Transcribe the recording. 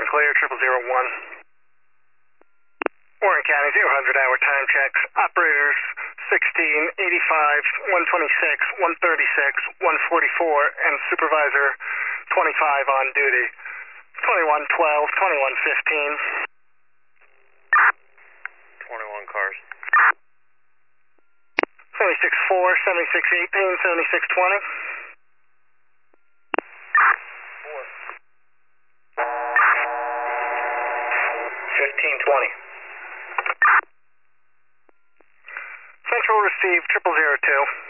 clear, 0001. Warren County, 0-100 hour time checks. Operators 16, 85, 126, 136, 144, and Supervisor 25 on duty. 2112, 2115. 21 cars. 76-4, 76-18, 76-20. 1520. Central received 0002.